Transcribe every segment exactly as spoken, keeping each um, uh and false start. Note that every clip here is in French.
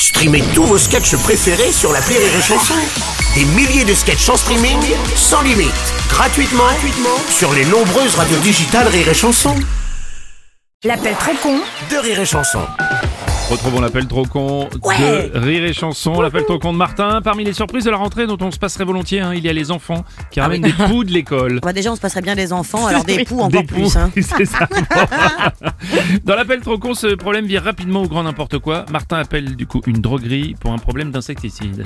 Streamez tous vos sketchs préférés sur l'appli Rire et Chanson. Des milliers de sketchs en streaming, sans limite, gratuitement, gratuitement sur les nombreuses radios digitales Rire et Chanson. L'appel trop con de Rire et Chanson. Retrouvons l'appel trop con Ouais. de Rire et Chanson, l'appel trop con de Martin. Parmi les surprises de la rentrée dont on se passerait volontiers, hein, il y a les enfants qui ramènent oui. des poux de l'école. Bah déjà on se passerait bien des enfants, alors des Oui, poux encore des plus poux, hein. c'est ça. Dans l'appel trop con, ce problème vire rapidement au grand n'importe quoi. Martin appelle du coup une droguerie pour un problème d'insecticide.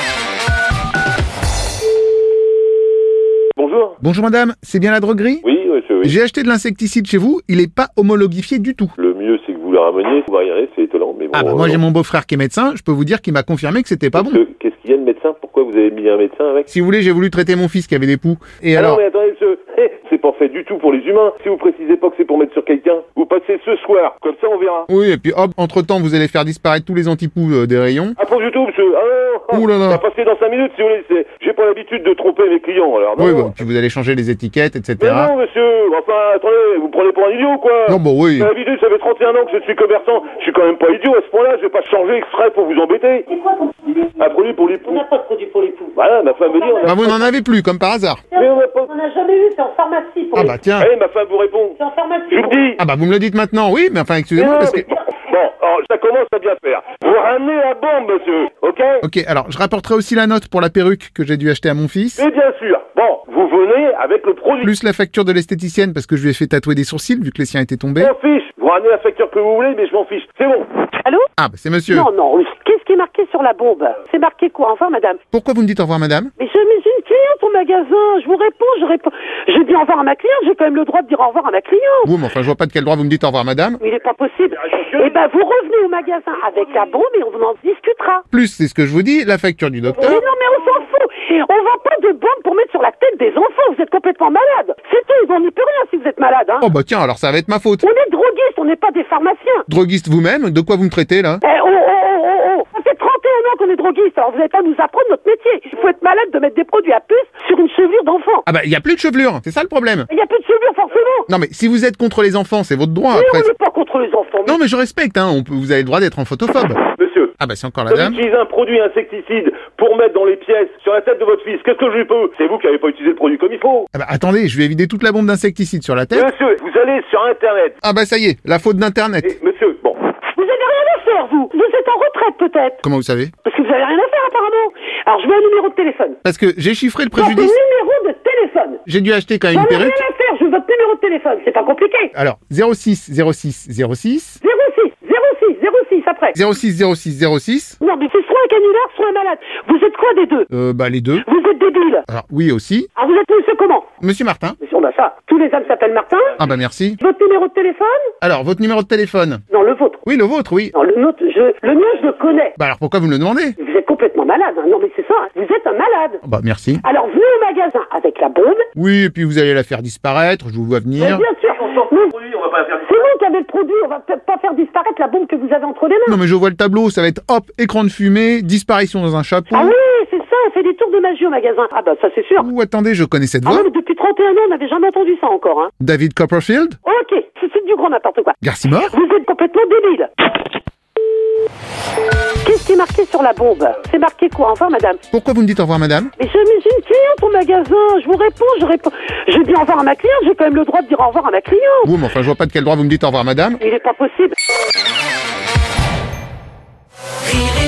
Bonjour. Bonjour madame, c'est bien la droguerie? Oui, monsieur, oui. J'ai acheté de l'insecticide chez vous, il est pas homologifié du tout. Le mieux, c'est que vous le rameniez. Vous verrez, c'est étonnant, mais bon... Ah bah euh, moi non. j'ai mon beau-frère qui est médecin, je peux vous dire qu'il m'a confirmé que c'était pas bon. Parce que, Qu'est-ce qu'il y a de médecin? Pourquoi vous avez mis un médecin avec? Si vous voulez, j'ai voulu traiter mon fils qui avait des poux. Et Ah alors... non, mais attendez, monsieur, eh, c'est pas fait du tout pour les humains. Si vous précisez pas que c'est pour mettre sur quelqu'un, vous passez ce soir, comme ça on verra. Oui, et puis hop, entre-temps vous allez faire disparaître tous les antipoux euh, des rayons. Ah, pas du tout, monsieur. Ah non, Ouh là là. ça va passer dans cinq minutes, si vous voulez. C'est... J'ai pas l'habitude de tromper mes clients, alors non. Oui, bah, puis vous allez changer les étiquettes, et Mais cetera. non, monsieur, enfin, attendez, vous me prenez pour un idiot, quoi. Non, bah oui. J'ai l'habitude, ça fait trente et un ans que je suis commerçant. Je suis quand même pas idiot à ce point-là, je vais pas changer exprès pour vous embêter. C'est quoi ton produit? Un produit pour les poux. On n'a pas de produit pour les poux. Voilà, ma femme me dit, on a... Bah vous n'en avez plus, comme par hasard. Mais on n'a pas... On n'a jamais eu, c'est en pharmacie pour Ah les bah tiens. Eh, ma femme vous répond. C'est en pharmacie. Je vous pour- le dis. Ah bah vous me le dites maintenant, oui, mais enfin Mais excusez-moi non, parce que... mais- Bon, alors, ça commence à bien faire. Vous ramenez la bombe, monsieur, ok? Ok, alors je rapporterai aussi la note pour la perruque que j'ai dû acheter à mon fils. Et bien sûr. Bon, vous venez avec le produit. Plus la facture de l'esthéticienne parce que je lui ai fait tatouer des sourcils vu que les siens étaient Je tombés. m'en fiche. Vous ramenez la facture que vous voulez, mais je m'en fiche. C'est bon. Allô? Ah bah c'est monsieur. Non, non, qu'est-ce qui est marqué sur la bombe? C'est marqué quoi? Enfin, madame. Pourquoi vous me dites au revoir madame? Mais je mais j'ai une cliente au magasin, je vous réponds, je réponds. Je dis au revoir à ma cliente, j'ai quand même le droit de dire au revoir à ma cliente. Oui, mais enfin je vois pas de quel droit vous me dites au revoir madame. Mais il est pas possible. Eh ben, vous revenez au magasin avec la bombe et on en discutera. Plus, c'est ce que je vous dis, la facture du Mais docteur. non, mais on s'en fout. On vend pas de bombe pour mettre sur la tête des enfants. Vous êtes complètement malade. C'est tout. On n'y peut rien si vous êtes malade, hein. Oh bah tiens, alors ça va être ma faute. On est droguistes, on n'est pas des pharmaciens. Droguiste vous-même, de quoi vous me traitez là? Eh, oh, oh, oh, oh, oh. Ça fait trente et un ans qu'on est droguistes, alors vous n'allez pas nous apprendre notre métier. Il faut être malade de mettre des produits à puce sur une chevure d'enfant. Ah bah y a plus de chevelure, c'est ça le problème. Il n'y a plus de chevure, forcément. Non mais si vous êtes contre les enfants, c'est votre droit Mais après. on n'est pas contre les enfants. Non mais je respecte, hein, on peut, vous avez le droit d'être un photophobe. Monsieur, Ah bah c'est encore la vous dame. utilisez un produit insecticide pour mettre dans les pièces sur la tête de votre fils. Qu'est-ce que je lui peux? C'est vous qui n'avez pas utilisé le produit comme il faut. Ah bah attendez, je vais vider toute la bombe d'insecticide sur la tête. Monsieur, vous allez sur Internet. Ah bah ça y est, la faute d'internet. Et, monsieur, bon. Vous avez rien à faire, vous. Vous êtes en retraite, peut-être. Comment vous savez? Parce que vous avez rien à faire, apparemment. Alors, je veux un numéro de téléphone. Parce que j'ai chiffré le Votre préjudice. numéro de téléphone. J'ai dû acheter quand même J'en une ai rien perruque. à faire, je veux votre numéro de téléphone. C'est pas compliqué. Alors, zéro six zéro six zéro six zéro six, zéro six, zéro six, après. zéro six zéro six zéro six. Non, mais c'est soit un canular, soit un malade. Vous êtes quoi des deux? Euh, bah les deux. Vous êtes débile. Alors oui aussi. Alors, vous êtes monsieur comment? Monsieur Martin. Monsieur, bah ça, tous les hommes s'appellent Martin. Ah bah merci. Votre numéro de téléphone? Alors, votre numéro de téléphone. Non, le vôtre. Oui, le vôtre, oui. Non, le nôtre, je, le mien, je le connais. Bah alors pourquoi vous me le demandez? Vous êtes complètement malade, hein. Non, mais c'est ça, hein. Vous êtes un malade. Oh, bah merci. Alors, venez au magasin avec la bombe. Oui, et puis vous allez la faire disparaître, je vous vois Mais venir. bien sûr, On nous, le produit, on va pas la faire c'est vous qui avez le produit. On va peut-être pas faire disparaître la bombe que vous avez entre les mains. Non mais je vois le tableau, ça va être hop, écran de fumée, disparition dans un chapeau. Ah oui, c'est ça, on fait des tours de magie au magasin. Ah bah ça c'est sûr. Ou attendez, je connais cette Ah voix. non, mais depuis trente et un ans, on n'avait jamais entendu ça encore, hein. David Copperfield. Ok, c'est c'est du grand n'importe quoi. Garcimore. Vous êtes complètement débile. Qu'est-ce qui est marqué sur la bombe? C'est marqué quoi? Enfin, madame. Pourquoi vous me dites au revoir madame? Mais je mais j'ai une cliente au magasin. Je vous réponds, je réponds. Je dis au revoir à ma cliente, j'ai quand même le droit de dire au revoir à ma cliente. Oui, mais enfin je vois pas de quel droit vous me dites au revoir madame. Il est pas possible. Rire